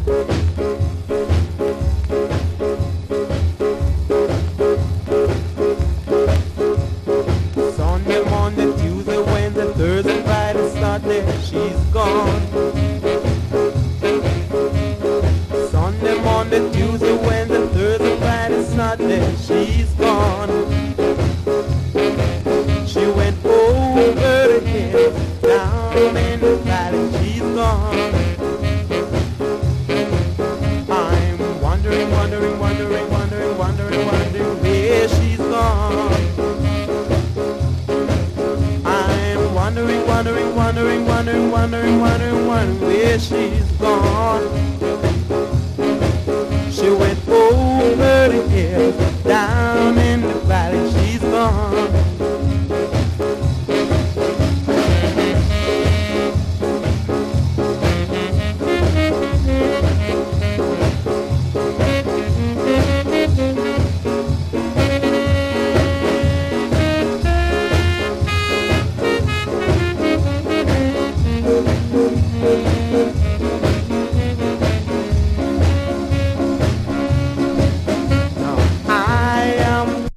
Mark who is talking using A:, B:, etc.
A: Sunday, Monday, Tuesday, Wednesday, Thursday, Friday, Saturday, she's gone. Sunday, Monday, Tuesday, Wednesday, Thursday, Friday, Saturday, she's gone. She went over the hill, down in the valley, she's gone. I'm wondering, wondering, wondering, wondering, wondering, wondering where she's gone. I'm wondering, wondering, wondering, wondering, wondering, wondering, wondering where she's gone. She went over the hill, down